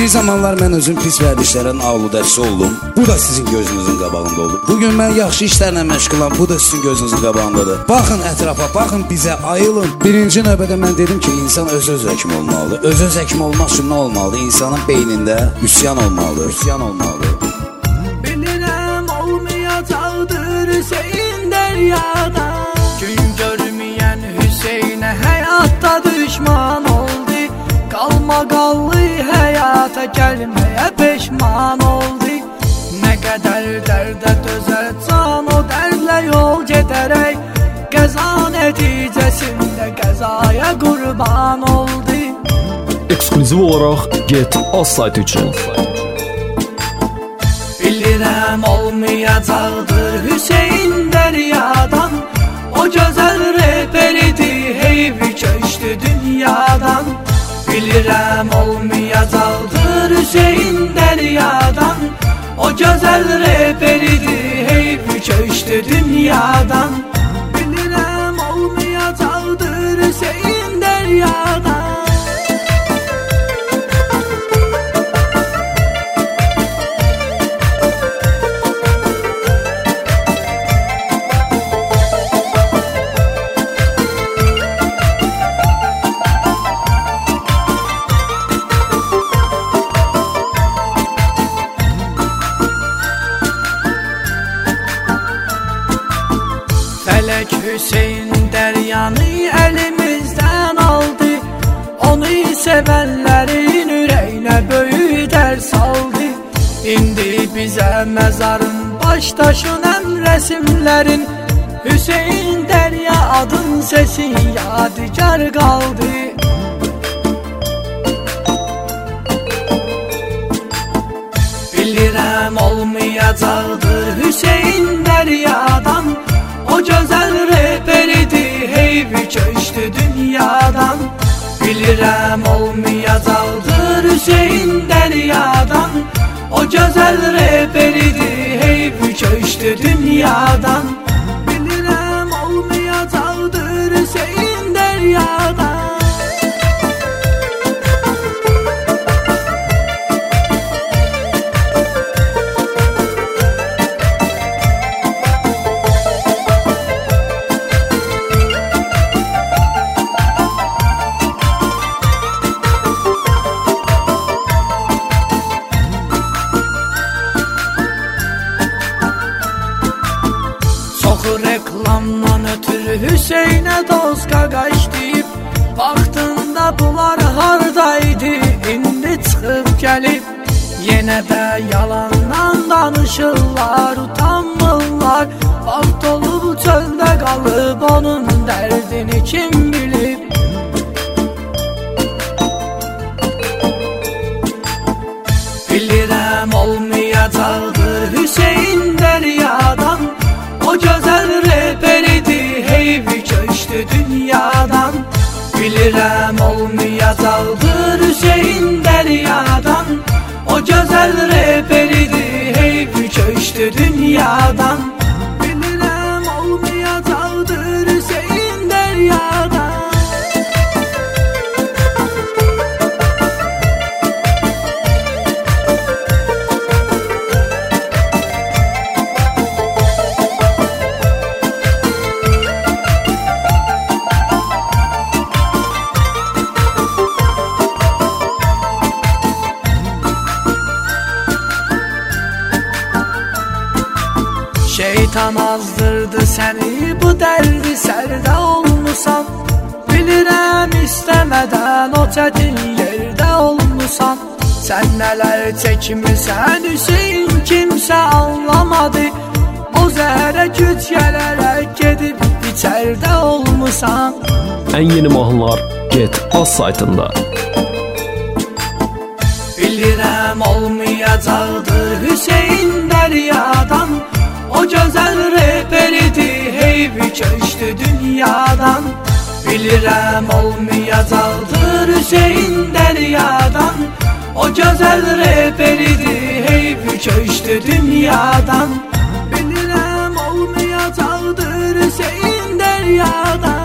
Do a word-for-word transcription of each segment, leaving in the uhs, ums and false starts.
Bir zamanlar mən özüm pis vərdişlərin aludəsi oldum. Bu da sizin gözünüzün qabağında olub. Bugün mən yaxşı işlərlə məşğulam. Bu da sizin gözünüzün qabağındadır. Baxın ətrafa, baxın bizə, ayılın. Birinci növbədə mən dedim ki, insan öz-öz həkim olmalıdır. Öz-öz həkim olmaq üçün nə olmalıdır? İnsanın beynində üsyan olmalıdır. Üsyan olmalıdır. Bilirəm olmayacaqdır Hüseyin dəryada. Gün görməyən Hüseynə həyatda düşman oldu. Qalma qallı həyata gəlməyə peşman oldu. Nə qədər dərdə dözər can o dərdlə yol gedərək. Qəza nəticəsində qəzaya qurban oldu. Ekskluziv olaraq Get Az saytı üçün. Bilirəm olmayacaqdır Hüseyin dəryadan. O gözəl reperidir, heyvi köçdü dünyadan. Bilirəm olmayacaqdır Hüseyin dəryadan. O gözəl reperidir, heyvi köçdü dünyadan. Bilirəm olmayacaqdır Hüseyin dəryadan. Fələk Hüseyin dəryanı əlimizdən aldı. Onu sevənlərin ürəyinə böyük dərs aldı. İndi bizə məzarın baş daşınan rəsimlərin Hüseyin dərya adın səsi yadigar qaldı. Bilirəm olmayacaqdır Hüseyin dəryadan. O gözəl reperidir, heyvi köçdü dünyadan. Bilirəm olmayacaqdır Hüseyin dəryadan. O gözəl reperidir, heyvi köçdü dünyadan. Bilirəm olmayacaqdır Hüseyin dəryadan. Reklamdan ötürü Hüseynə dost qaqaş deyib. Vaxtında bunlar hardaydı, indi çıxıb gəlib. Yenə də yalandan danışırlar, utanmırlar. Vaxt olub çöldə qalıb, onun dərdini kim bilib. Bilirəm olmayacaqdır Hüseyin dəryadan. O gözəl reperidir, heyvi köçdü dünyadan. Bilirəm olmayacaqdır Hüseyin dəryadan. O gözəl reperidir, heyvi köçdü dünyadan. Bilirəm olmayacaqdır Hüseyin dəryadan. Şeytan azdırdı səni, bu dərdi sərdə olmusan. Bilirəm istəmədən o çətin yerdə olmusan. Sən nələr çəkmirsən Hüseyin, kimsə anlamadı. O zəhərə güc gələrək gedib içərdə olmusan. Ən yeni mahnılar Get Az saytında. Bilirəm olmayacaqdır Hüseyin dəryadan. O gözəl reperidir, heyvi köçdü dünyadan. Bilirəm olmayacaqdır Hüseyin dəryadan. O gözəl reperidir, heyvi köçdü dünyadan. Bilirəm olmayacaqdır Hüseyin dəryadan.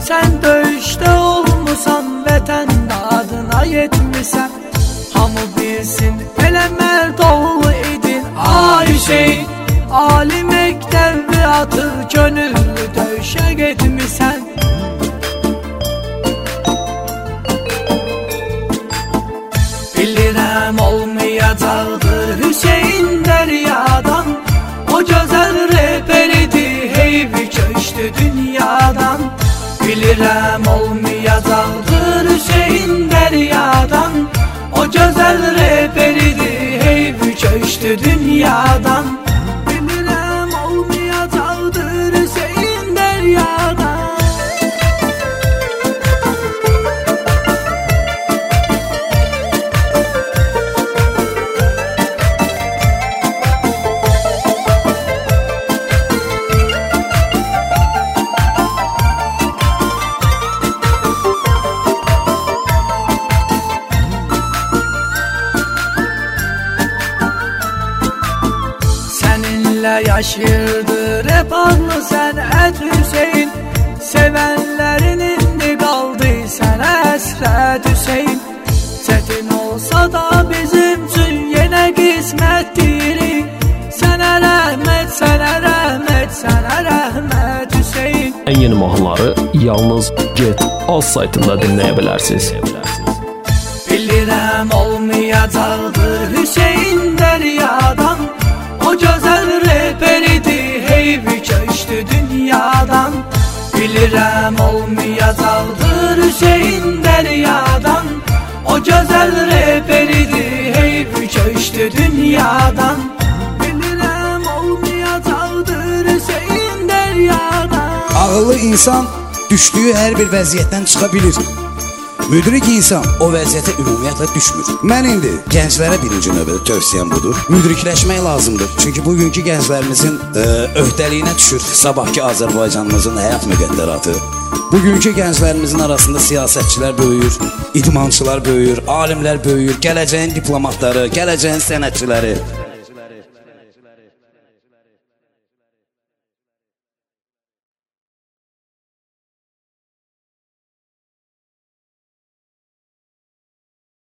Sen döyüşdə olmusan, vətən adına yetmisən. Hamı bilsin, elə mərd oğlu idin. Ay Hüseyin, ali məktəbi atır, könüllü döyüşə getmisən. Bilirəm olmayacaqdır Hüseyin dəryadan. O gözəl reperidir, heyvi köçdü dünyadan. Bilirəm olmayacaqdır Hüseyin dəryadan. O gözəl reperidir, heyvi köçdü dünyadan. Bilirəm olmayacaqdır Hüseyin dəryadan. Yaşırdı rap adlı sənət Hüseyin. Sevənlərin indi qaldı sənə əsrət Hüseyin. Çətin olsa da bizim üçün yenə qismətdir. Sənə rəhmət, sənə rəhmət, sənə rəhmət Hüseyin. Ən yeni mahnıları yalnız Get Az saytında dinləyə bilərsiniz. Bilirəm olmayacaqdır Hüseyin dəryadan. O gözəl reperidir, heyvi köçdü dünyadan. Bilirəm olmayacaqdır Hüseyin dəryadan. O gözəl reperidir, heyvi köçdü dünyadan. Bilirəm olmayacaqdır Hüseyin dəryadan. Ağıllı insan düşdüyü hər bir vəziyyətdən çıxa bilir. Müdrik insan o vəziyyətə ümumiyyətlə düşmür. Mən indi gənclərə birinci növbədə tövsiyəm budur. Müdrikləşmək lazımdır. Çünki bugünkü gənclərimizin ə, öhdəliyinə düşür sabahki Azərbaycanımızın həyat müqəddəratı. Bugünkü gənclərimizin arasında siyasətçilər böyüyür, idmançılar böyüyür, alimlər böyüyür, gələcəyin diplomatları, gələcəyin sənətçiləri.